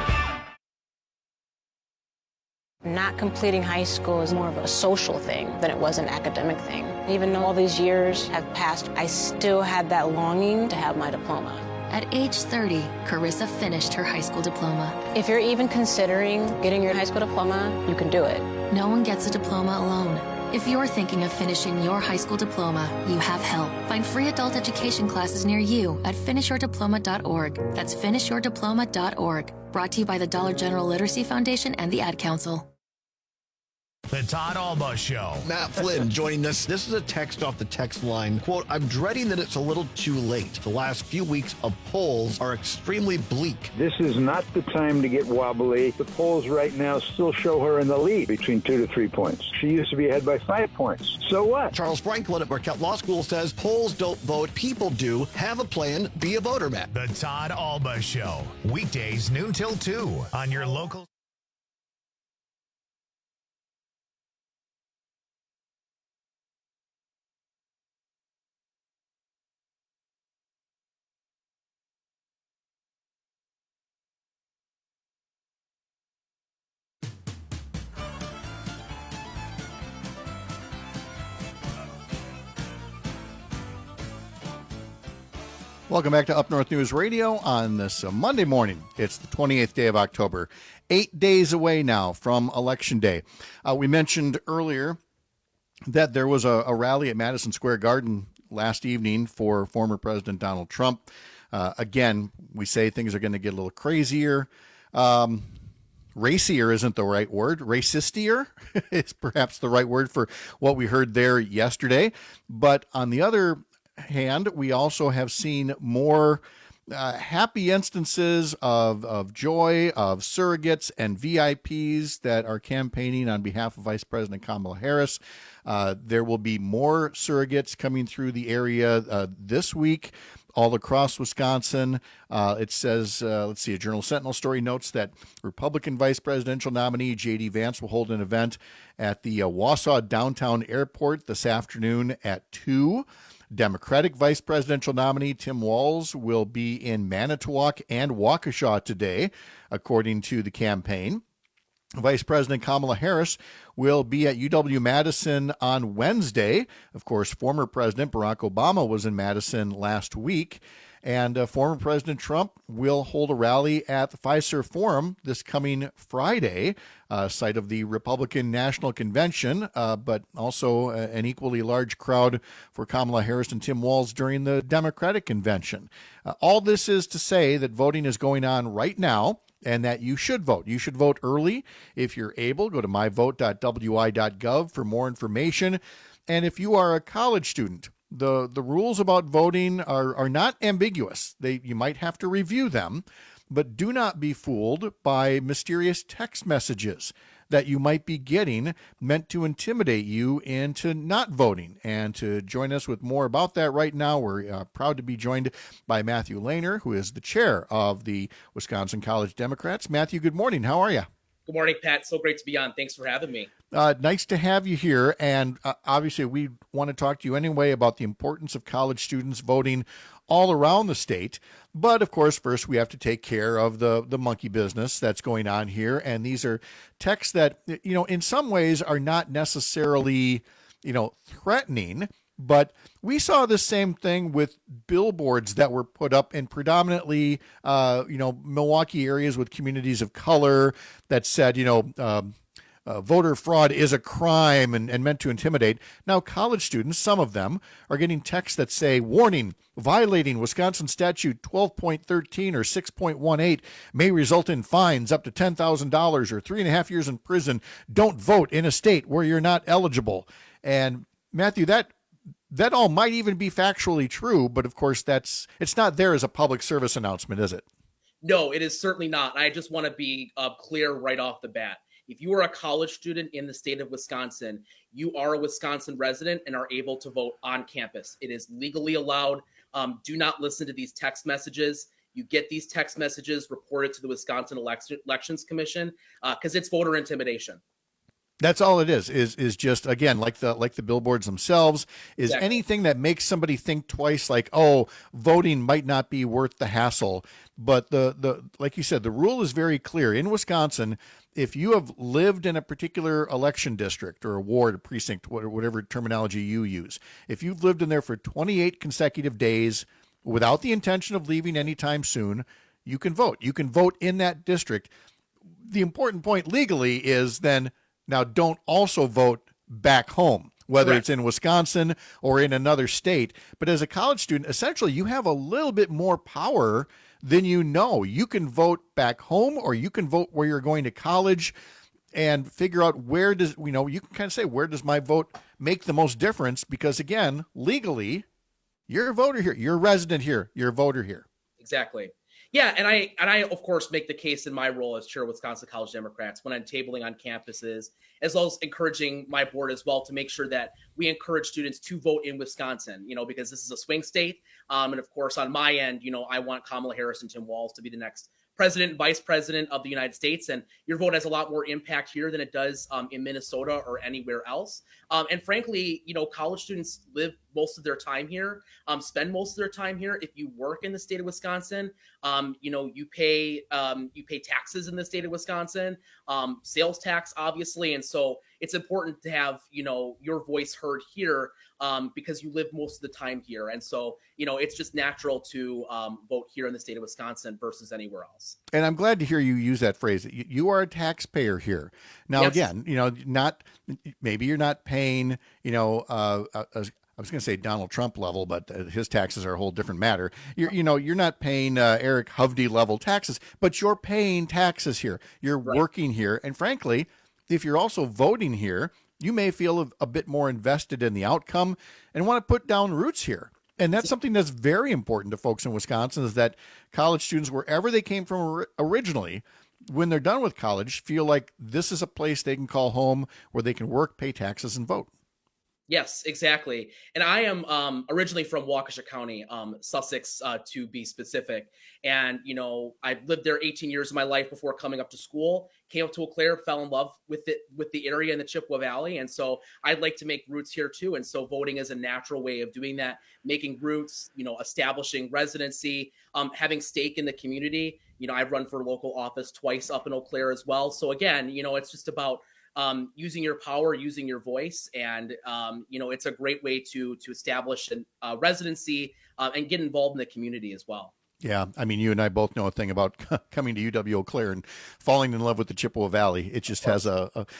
Not completing high school is more of a social thing than it was an academic thing. Even though all these years have passed, I still had that longing to have my diploma. At age 30, Carissa finished her high school diploma. If you're even considering getting your high school diploma, you can do it. No one gets a diploma alone. If you're thinking of finishing your high school diploma, you have help. Find free adult education classes near you at finishyourdiploma.org. That's finishyourdiploma.org. Brought to you by the Dollar General Literacy Foundation and the Ad Council. The Todd Alba Show. Matt Flynn joining us. This is a text off the text line. Quote, I'm dreading that it's a little too late. The last few weeks of polls are extremely bleak. This is not the time to get wobbly. The polls right now still show her in the lead between 2 to 3 points. She used to be ahead by 5 points. So what? Charles Franklin at Marquette Law School says polls don't vote, people do. Have a plan, be a voter, Matt. The Todd Alba Show. Weekdays noon till 2 on your local. Welcome back to Up North News Radio on this Monday morning. It's the 28th day of October, 8 days away now from Election Day. We mentioned earlier that there was a rally at Madison Square Garden last evening for former President Donald Trump. Again, we say things are going to get a little crazier. Racier isn't the right word. Racistier is perhaps the right word for what we heard there yesterday. But on the other hand, we also have seen more happy instances of joy, of surrogates and VIPs that are campaigning on behalf of Vice President Kamala Harris. There will be more surrogates coming through the area this week all across Wisconsin. It says, let's see, a Journal Sentinel story notes that Republican vice presidential nominee J.D. Vance will hold an event at the Wausau Downtown Airport this afternoon at 2. Democratic vice presidential nominee Tim Walz will be in Manitowoc and Waukesha today, according to the campaign. Vice President Kamala Harris will be at UW-Madison on Wednesday. Of course, former President Barack Obama was in Madison last week. And former President Trump will hold a rally at the Fiserv Forum this coming Friday, site of the Republican National Convention, but also an equally large crowd for Kamala Harris and Tim Walz during the Democratic Convention. All this is to say that voting is going on right now, and that you should vote. You should vote early. If you're able, go to myvote.wi.gov for more information. And if you are a college student, the rules about voting are not ambiguous. You might have to review them, but do not be fooled by mysterious text messages that you might be getting meant to intimidate you into not voting. And to join us with more about that right now, we're proud to be joined by Matthew Lehner, who is the chair of the Wisconsin College Democrats. Matthew, good morning. How are you? Good morning, Pat. So great to be on. Thanks for having me. Nice to have you here. And obviously, we want to talk to you anyway about the importance of college students voting all around the state. But of course, first we have to take care of the monkey business that's going on here. And these are texts that, in some ways are not necessarily, threatening. But we saw the same thing with billboards that were put up in predominantly, Milwaukee areas with communities of color that said, voter fraud is a crime and meant to intimidate. Now, college students, some of them, are getting texts that say, warning, violating Wisconsin statute 12.13 or 6.18 may result in fines up to $10,000 or 3.5 years in prison. Don't vote in a state where you're not eligible. And Matthew, that all might even be factually true, but of course it's not there as a public service announcement, is it? No, it is certainly not. I just want to be clear right off the bat. If you are a college student in the state of Wisconsin, you are a Wisconsin resident and are able to vote on campus. It is legally allowed. Do not listen to these text messages. You get these text messages reported to the Wisconsin Elections Commission because it's voter intimidation. That's all it is just, again, like the billboards themselves, is exactly. Anything that makes somebody think twice, like, oh, voting might not be worth the hassle. But the like you said, the rule is very clear. In Wisconsin, if you have lived in a particular election district or a ward, a precinct, whatever terminology you use, if you've lived in there for 28 consecutive days without the intention of leaving anytime soon, you can vote. You can vote in that district. The important point legally is then, now, don't also vote back home, whether Correct. It's in Wisconsin or in another state. But as a college student, essentially, you have a little bit more power than you know. You can vote back home or you can vote where you're going to college. and figure out where does, you can kind of say, where does my vote make the most difference? Because again, legally, you're a voter here, you're a resident here, you're a voter here. Exactly. Yeah, and I of course make the case in my role as chair of Wisconsin College Democrats when I'm tabling on campuses, as well as encouraging my board as well to make sure that we encourage students to vote in Wisconsin, because this is a swing state. And of course, on my end, I want Kamala Harris and Tim Walz to be the next president and vice president of the United States. And your vote has a lot more impact here than it does in Minnesota or anywhere else. And frankly, college students live most of their time here, spend most of their time here. If you work in the state of Wisconsin, you pay taxes in the state of Wisconsin, sales tax, obviously. And so it's important to have, your voice heard here because you live most of the time here. And so, it's just natural to vote here in the state of Wisconsin versus anywhere else. And I'm glad to hear you use that phrase. You are a taxpayer here. Now, yes. Again, maybe you're not paying, I was going to say Donald Trump level, but his taxes are a whole different matter. You're not paying Eric Hovde level taxes, but you're paying taxes here. You're working here. And frankly, if you're also voting here, you may feel a bit more invested in the outcome and want to put down roots here. And that's something that's very important to folks in Wisconsin, is that college students, wherever they came from originally, when they're done with college, feel like this is a place they can call home where they can work, pay taxes, and vote. Yes, exactly. And I am originally from Waukesha County, Sussex, to be specific. And, I've lived there 18 years of my life before coming up to school, came up to Eau Claire, fell in love with the area in the Chippewa Valley. And so I'd like to make roots here too. And so voting is a natural way of doing that, making roots, establishing residency, having stake in the community. I've run for local office twice up in Eau Claire as well. So again, it's just about using your power, using your voice. And, it's a great way to establish a residency and get involved in the community as well. Yeah. I mean, you and I both know a thing about coming to UW Eau Claire and falling in love with the Chippewa Valley. It just has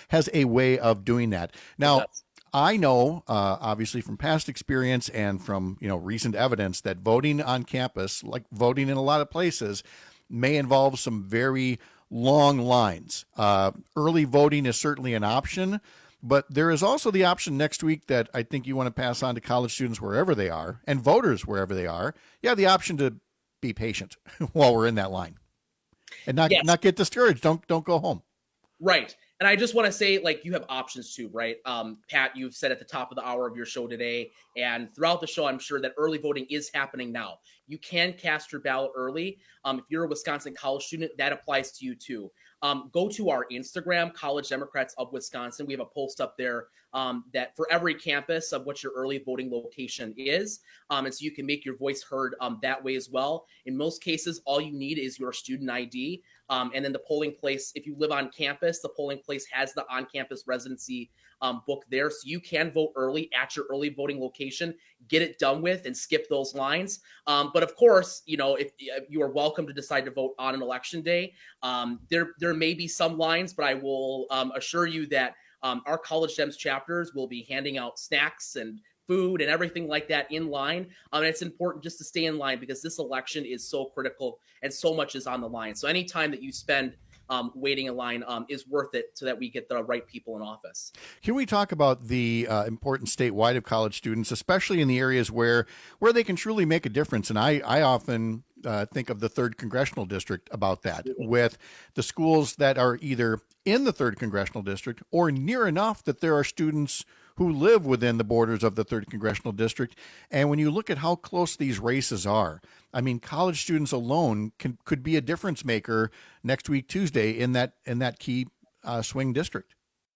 a way of doing that. Now, I know, obviously from past experience and from, recent evidence, that voting on campus, like voting in a lot of places, may involve some very long lines. Early voting is certainly an option, but there is also the option next week that I think you want to pass on to college students wherever they are and voters wherever they are. You have the option to be patient while we're in that line and not get discouraged. Don't go home. Right. And I just want to say, you have options too, right? Pat, you've said at the top of the hour of your show today, and throughout the show, I'm sure that early voting is happening now. You can cast your ballot early. If you're a Wisconsin college student, that applies to you too. Go to our Instagram, College Democrats of Wisconsin. We have a post up there that for every campus of what your early voting location is. And so you can make your voice heard that way as well. In most cases, all you need is your student ID. And then the polling place, if you live on campus, the polling place has the on-campus residency book there. So you can vote early at your early voting location, get it done with, and skip those lines. But of course, if you are welcome to decide to vote on an election day, there may be some lines, but I will assure you that our College Dems chapters will be handing out snacks and food and everything like that in line. And it's important just to stay in line because this election is so critical and so much is on the line. So any time that you spend waiting in line is worth it so that we get the right people in office. Can we talk about the importance statewide of college students, especially in the areas where they can truly make a difference? And I often think of the 3rd Congressional District about that, with the schools that are either in the 3rd Congressional District or near enough that there are students who live within the borders of the 3rd Congressional District. And when you look at how close these races are, I mean, college students alone could be a difference maker next week, Tuesday, in that key swing district.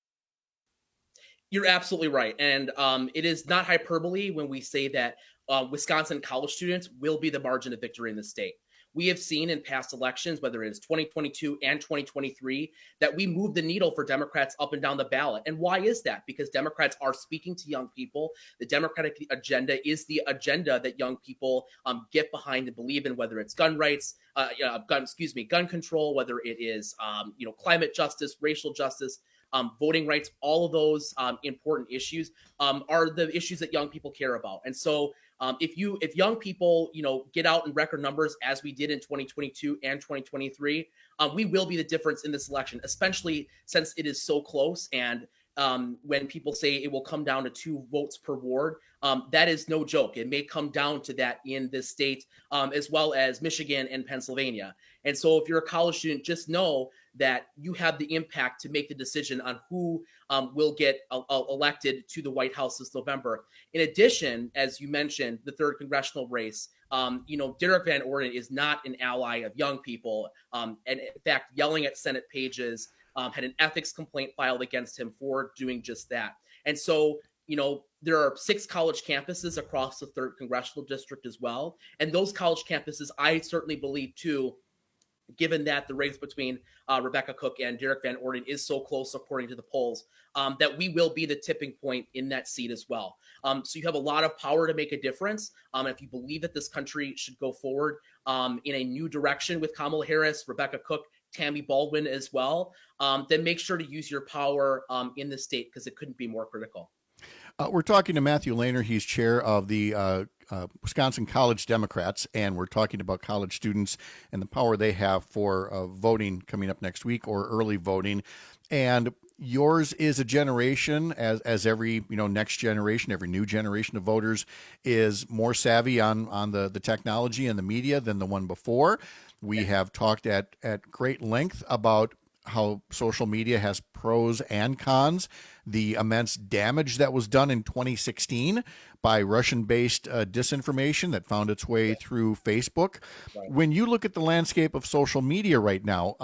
You're absolutely right. And it is not hyperbole when we say that Wisconsin college students will be the margin of victory in the state. We have seen in past elections, whether it is 2022 and 2023, that we move the needle for Democrats up and down the ballot. And why is that? Because Democrats are speaking to young people. The Democratic agenda is the agenda that young people get behind and believe in, whether it's gun rights, gun control, whether it is climate justice, racial justice, voting rights. All of those important issues are the issues that young people care about. And so If young people, get out in record numbers as we did in 2022 and 2023, we will be the difference in this election, especially since it is so close. And when people say it will come down to 2 votes per ward, that is no joke. It may come down to that in this state, as well as Michigan and Pennsylvania. And so if you're a college student, just know that you have the impact to make the decision on who will get elected to the White House this November. In addition, as you mentioned, the 3rd congressional race, Derek Van Orden is not an ally of young people. And in fact, yelling at Senate pages, had an ethics complaint filed against him for doing just that. And so, there are 6 college campuses across the 3rd congressional district as well. And those college campuses, I certainly believe too, given that the race between Rebecca Cook and Derek Van Orden is so close, according to the polls, that we will be the tipping point in that seat as well. So you have a lot of power to make a difference. If you believe that this country should go forward in a new direction with Kamala Harris, Rebecca Cook, Tammy Baldwin as well, then make sure to use your power in the state, because it couldn't be more critical. We're talking to Matthew Lehner. He's chair of the Wisconsin College Democrats, and we're talking about college students and the power they have for voting coming up next week, or early voting. And yours is a generation, as every next generation, every new generation of voters is more savvy on the technology and the media than the one before. We have talked at great length about how social media has pros and cons, the immense damage that was done in 2016 by Russian-based disinformation that found its way through Facebook. Right. When you look at the landscape of social media right now,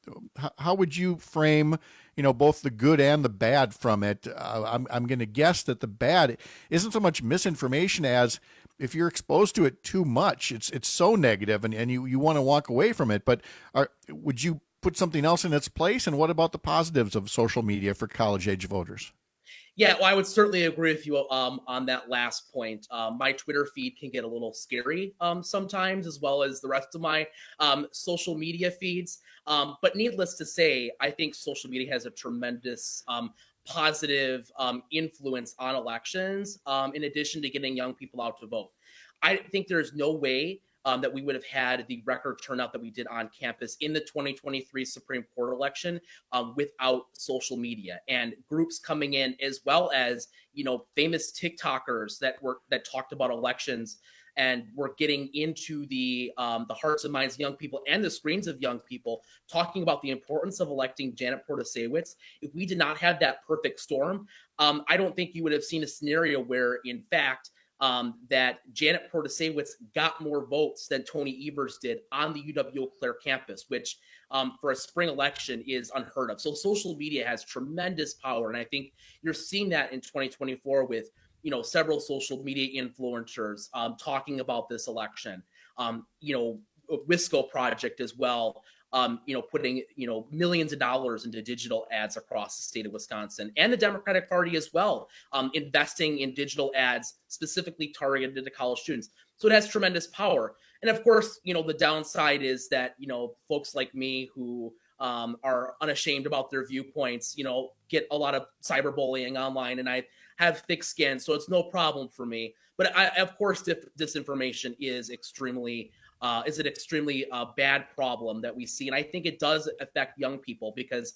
how would you frame, both the good and the bad from it? I'm going to guess that the bad isn't so much misinformation as if you're exposed to it too much, it's so negative and you want to walk away from it. But would you put something else in its place? And what about the positives of social media for college-age voters? Yeah, well, I would certainly agree with you on that last point. My Twitter feed can get a little scary sometimes, as well as the rest of my social media feeds. But needless to say, I think social media has a tremendous positive influence on elections, in addition to getting young people out to vote. I think there's no way that we would have had the record turnout that we did on campus in the 2023 Supreme Court election without social media and groups coming in, as well as famous TikTokers that talked about elections and were getting into the hearts and minds of young people and the screens of young people, talking about the importance of electing Janet Protasiewicz. If we did not have that perfect storm, I don't think you would have seen a scenario where, in fact, that Janet Protasiewicz got more votes than Tony Evers did on the UW-Eau Claire campus, which for a spring election is unheard of. So social media has tremendous power. And I think you're seeing that in 2024 with, several social media influencers talking about this election, Wisco Project as well, putting, millions of dollars into digital ads across the state of Wisconsin, and the Democratic Party as well, investing in digital ads specifically targeted to college students. So it has tremendous power. And of course, the downside is that, folks like me who are unashamed about their viewpoints, get a lot of cyberbullying online, and I have thick skin, so it's no problem for me. But of course, disinformation is an extremely bad problem that we see. And I think it does affect young people because,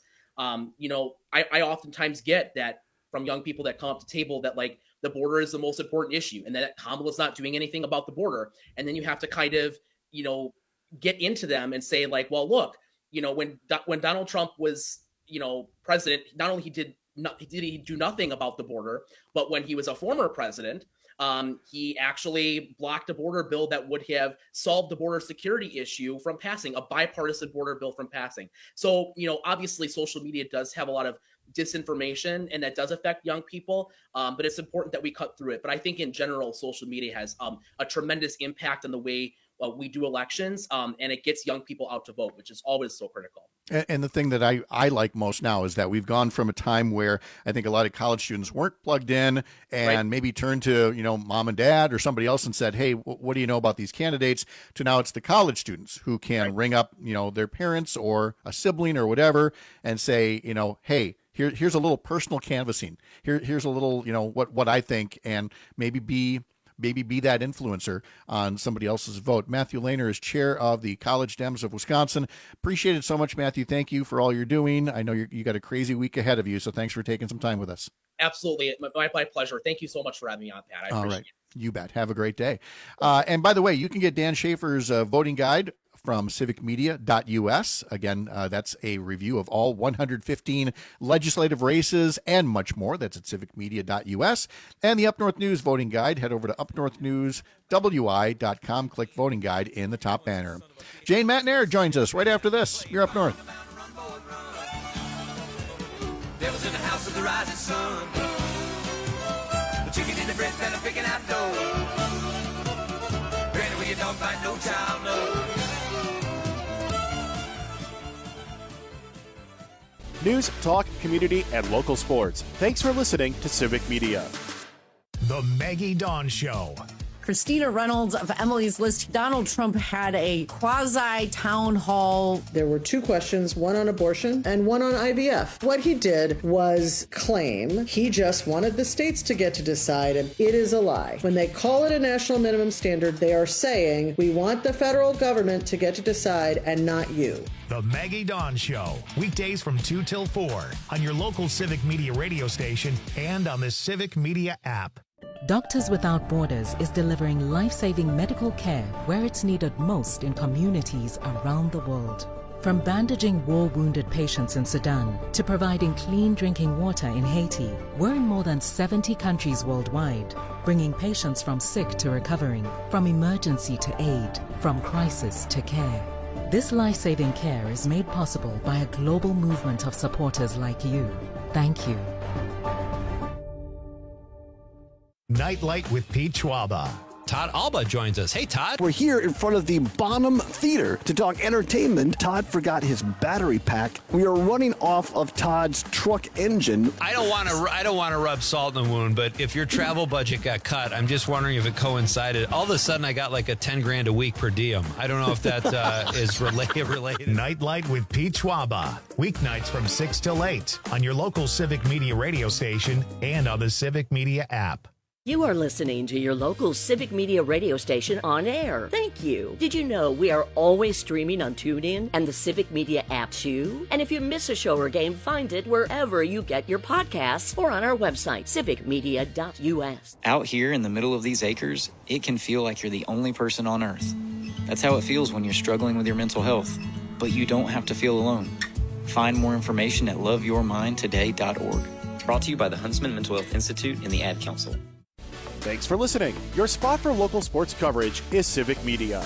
I oftentimes get that from young people that come up to table that like the border is the most important issue and that Kamala's not doing anything about the border. And then you have to kind of, get into them and say like, well, look, when Donald Trump was, president, not only did he do nothing about the border, but when he was a former president, he actually blocked a border bill that would have solved the border security issue from passing, a bipartisan border bill from passing. So, obviously social media does have a lot of disinformation and that does affect young people, but it's important that we cut through it. But I think in general, social media has a tremendous impact on the way we do elections, and it gets young people out to vote, which is always so critical. And the thing that I like most now is that we've gone from a time where I think a lot of college students weren't plugged in and maybe turned to, mom and dad or somebody else and said, hey, what do you know about these candidates? To now it's the college students who can ring up, their parents or a sibling or whatever and say, hey, here's a little personal canvassing. Here's a little, what I think, and maybe be maybe be that influencer on somebody else's vote. Matthew Lehner is chair of the College Dems of Wisconsin. Appreciate it so much, Matthew. Thank you for all you're doing. I know you got a crazy week ahead of you, so thanks for taking some time with us. Absolutely. My pleasure. Thank you so much for having me on, Pat. I appreciate it. You bet. Have a great day. And by the way, you can get Dan Schaefer's voting guide from civicmedia.us. Again, that's a review of all 115 legislative races and much more. That's at civicmedia.us. And the Up North News voting guide, head over to upnorthnewswi.com. Click voting guide in the top banner. Jane Matnair joins us right after this. You're Up North. Devils in the house of the rising sun. The chicken in the bread pan and picking out dough. Granny with your dog bite, no child, no. News, talk, community, and local sports. Thanks for listening to Civic Media. The Maggie Dawn Show. Christina Reynolds of Emily's List. Donald Trump had a quasi-town hall. There were two questions, one on abortion and one on IVF. What he did was claim he just wanted the states to get to decide, and it is a lie. When they call it a national minimum standard, they are saying, we want the federal government to get to decide and not you. The Maggie Dawn Show, weekdays from 2 till 4 on your local Civic Media radio station and on the Civic Media app. Doctors Without Borders is delivering life-saving medical care where it's needed most in communities around the world. From bandaging war-wounded patients in Sudan to providing clean drinking water in Haiti, we're in more than 70 countries worldwide, bringing patients from sick to recovering, from emergency to aid, from crisis to care. This life-saving care is made possible by a global movement of supporters like you. Thank you. Nightlight with Pete Schwaba. Todd Alba joins us. Hey, Todd. We're here in front of the Bonham Theater to talk entertainment. Todd forgot his battery pack. We are running off of Todd's truck engine. I don't want to rub salt in the wound, but if your travel budget got cut, I'm just wondering if it coincided. All of a sudden, I got like a $10,000 a week per diem. I don't know if that is related. Nightlight with Pete Schwaba. Weeknights from 6 till 8 on your local Civic Media radio station and on the Civic Media app. You are listening to your local Civic Media radio station on air. Thank you. Did you know we are always streaming on TuneIn and the Civic Media app too? And if you miss a show or game, find it wherever you get your podcasts or on our website, civicmedia.us. Out here in the middle of these acres, it can feel like you're the only person on earth. That's how it feels when you're struggling with your mental health. But you don't have to feel alone. Find more information at loveyourmindtoday.org. Brought to you by the Huntsman Mental Health Institute and the Ad Council. Thanks for listening. Your spot for local sports coverage is Civic Media.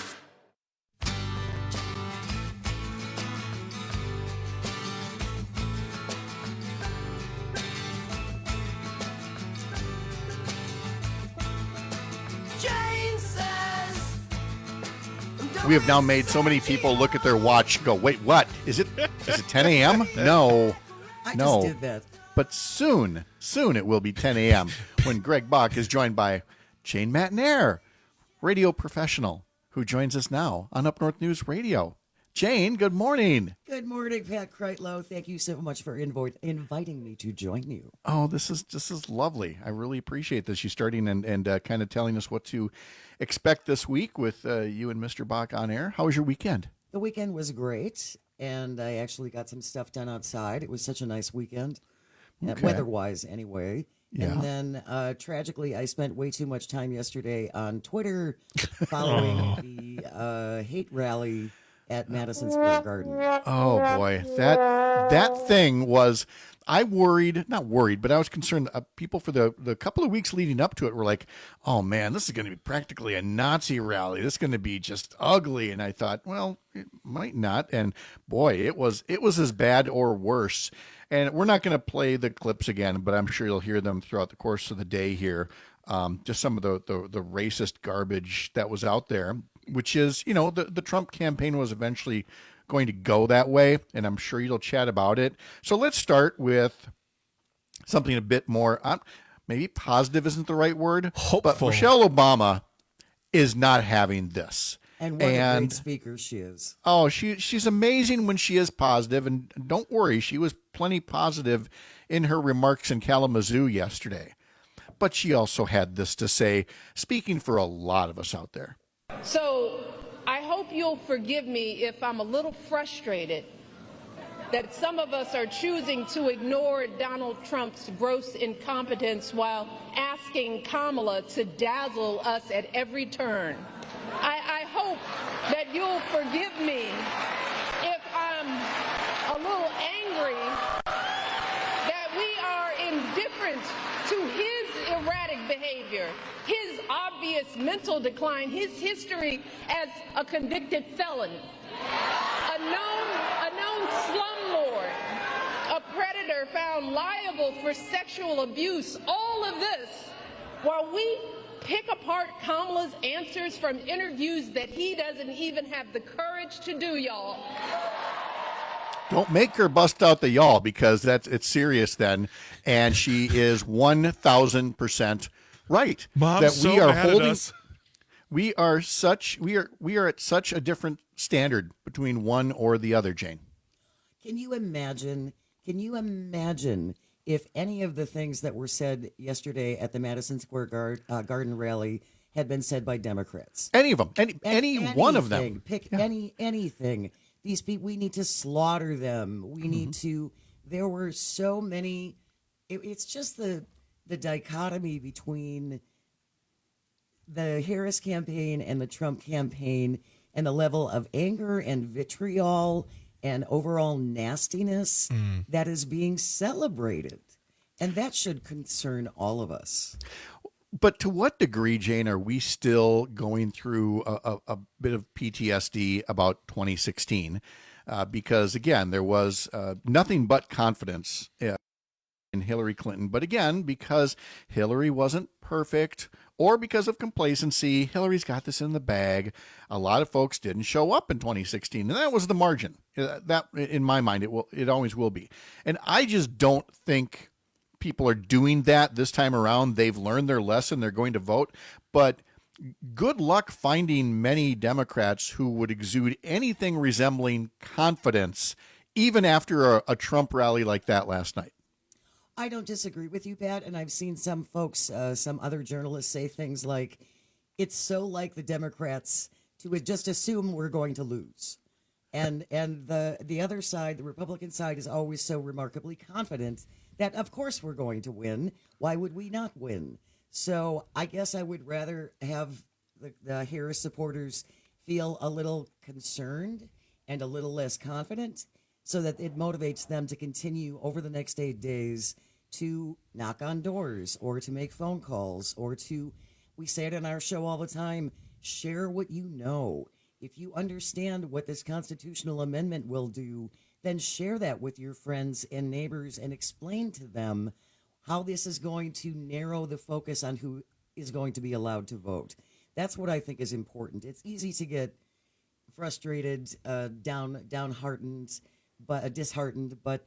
We have now made so many people look at their watch and go, wait, what? Is it 10 a.m.? No. I just did that. But soon it will be 10 a.m. when Greg Bach is joined by Jane Matnair, radio professional, who joins us now on Up North News Radio. Jane, good morning. Good morning, Pat Kreitlow. Thank you so much for inviting me to join you. Oh, this is lovely. I really appreciate this. You starting and kind of telling us what to expect this week with you and Mr. Bach on air. How was your weekend? The weekend was great, and I actually got some stuff done outside. It was such a nice weekend. Okay. Weather-wise, anyway. Yeah. And then, tragically, I spent way too much time yesterday on Twitter following the hate rally at Madison Square Garden. Oh, boy. That thing was... not worried, but I was concerned. People for the couple of weeks leading up to it were like, oh, man, this is going to be practically a Nazi rally. This is going to be just ugly. And I thought, well, it might not. And, boy, it was as bad or worse. And we're not going to play the clips again, but I'm sure you'll hear them throughout the course of the day here. Just some of the racist garbage that was out there, which is, the Trump campaign was eventually going to go that way, and I'm sure you'll chat about it. So let's start with something a bit more, maybe positive isn't the right word, hopeful. But Michelle Obama is not having this. And what a great speaker she is. Oh, she's amazing when she is positive, and don't worry, she was plenty positive in her remarks in Kalamazoo yesterday. but she also had this to say, speaking for a lot of us out there. So I hope you'll forgive me if I'm a little frustrated that some of us are choosing to ignore Donald Trump's gross incompetence while asking Kamala to dazzle us at every turn. I hope that you'll forgive me if I'm a little angry that we are indifferent to his erratic behavior, his obvious mental decline, his history as a convicted felon, a known slumlord, a predator found liable for sexual abuse, all of this while we pick apart Kamala's answers from interviews that he doesn't even have the courage to do, y'all. Don't make her bust out the y'all, because it's serious then, and she is 1,000% right. Mom's that so we are mad holding. at us. We are at such a different standard between one or the other, Jane. Can you imagine if any of the things that were said yesterday at the Madison Square Garden rally had been said by Democrats? Any of them, any one of them. Pick anything. These people, we need to slaughter them. We need to. There were so many. It's just the dichotomy between the Harris campaign and the Trump campaign, and the level of anger and vitriol and overall nastiness that is being celebrated. And that should concern all of us. But to what degree, Jane, are we still going through a bit of PTSD about 2016? Because, again, there was nothing but confidence in Hillary Clinton. But, again, because Hillary wasn't perfect, or because of complacency, Hillary's got this in the bag. A lot of folks didn't show up in 2016, and that was the margin. That, in my mind, it always will be. And I just don't think people are doing that this time around. They've learned their lesson. They're going to vote. But good luck finding many Democrats who would exude anything resembling confidence, even after a Trump rally like that last night. I don't disagree with you, Pat, and I've seen some folks, some other journalists say things like, it's so like the Democrats to just assume we're going to lose. And the other side, the Republican side, is always so remarkably confident that, of course, we're going to win. Why would we not win? So I guess I would rather have the Harris supporters feel a little concerned and a little less confident, so that it motivates them to continue over the next 8 days to knock on doors or to make phone calls or to, we say it in our show all the time, share what you know. If you understand what this constitutional amendment will do, then share that with your friends and neighbors and explain to them how this is going to narrow the focus on who is going to be allowed to vote. That's what I think is important. It's easy to get frustrated, downhearted, but disheartened, but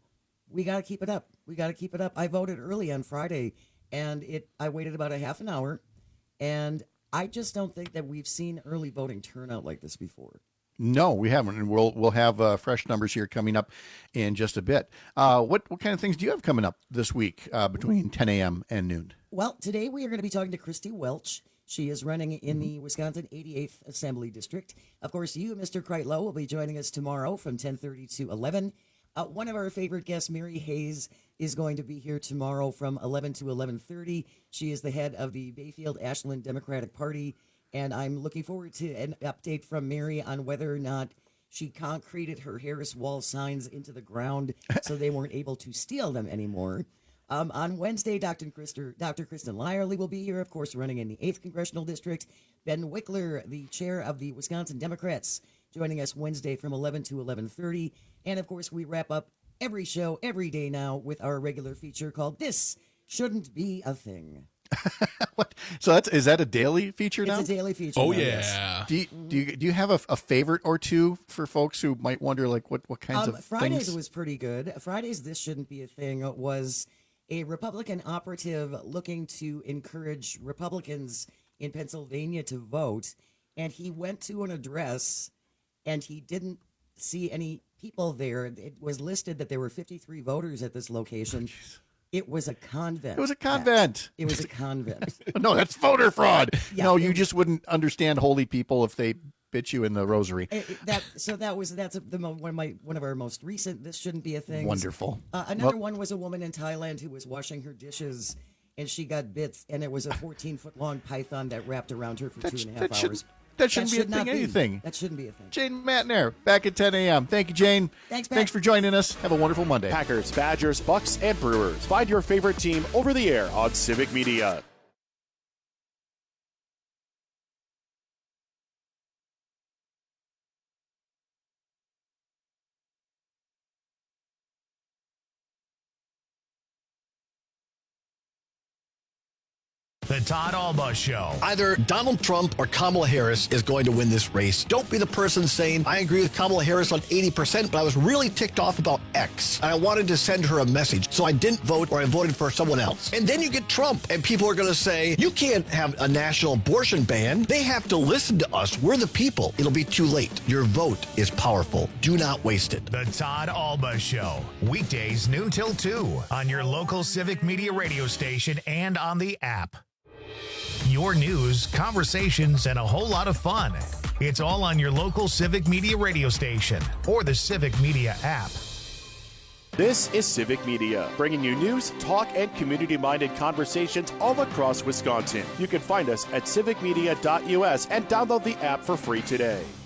we got to keep it up. We got to keep it up. I voted early on Friday, and I waited about a half an hour, and I just don't think that we've seen early voting turnout like this before. No, we haven't, and we'll have fresh numbers here coming up in just a bit. What kind of things do you have coming up this week between 10 a.m. and noon? Well, today we are going to be talking to Christy Welch. She is running in the Wisconsin 88th Assembly District. Of course, you, Mr. Kreitlow, will be joining us tomorrow from 10:30 to 11. One of our favorite guests, Mary Hayes, is going to be here tomorrow from 11 to 11:30. She is the head of the Bayfield-Ashland Democratic Party, and I'm looking forward to an update from Mary on whether or not she concreted her Harris Wall signs into the ground so they weren't able to steal them anymore. On Wednesday, Dr. Kristen Lyerly will be here, of course, running in the 8th Congressional District. Ben Wickler, the chair of the Wisconsin Democrats, joining us Wednesday from 11 to 11:30. And, of course, we wrap up every show every day now with our regular feature called This Shouldn't Be a Thing. So is that a daily feature now? It's a daily feature. Oh, now, yeah. Yes. Do you have a favorite or two for folks who might wonder, like, what kinds of Fridays things? was pretty good. Fridays, This Shouldn't Be a Thing was a Republican operative looking to encourage Republicans in Pennsylvania to vote. And he went to an address, and he didn't see any people there. It was listed that there were 53 voters at this location. It was a convent. It was a convent. It was a convent. No, that's voter fraud. Yeah, no, you just wouldn't understand holy people if they bit you in the rosary. That's one of our most recent. This shouldn't be a thing. Wonderful. Another one was a woman in Thailand who was washing her dishes, and she got bit, and it was a 14-foot long python that wrapped around her for 2.5 hours. That shouldn't be a thing. Anything. That shouldn't be a thing. Jane Matner, back at 10 a.m. Thank you, Jane. Thanks, Pat. Thanks for joining us. Have a wonderful Monday. Packers, Badgers, Bucks, and Brewers. Find your favorite team over the air on Civic Media. The Todd Alba Show. Either Donald Trump or Kamala Harris is going to win this race. Don't be the person saying, I agree with Kamala Harris on 80%, but I was really ticked off about X. And I wanted to send her a message, so I didn't vote or I voted for someone else. And then you get Trump, and people are going to say, you can't have a national abortion ban. They have to listen to us. We're the people. It'll be too late. Your vote is powerful. Do not waste it. The Todd Alba Show. Weekdays noon till 2 on your local Civic Media radio station and on the app. Your news, conversations, and a whole lot of fun. It's all on your local Civic Media radio station or the Civic Media app. This is Civic Media, bringing you news, talk, and community-minded conversations all across Wisconsin. You can find us at civicmedia.us and download the app for free today.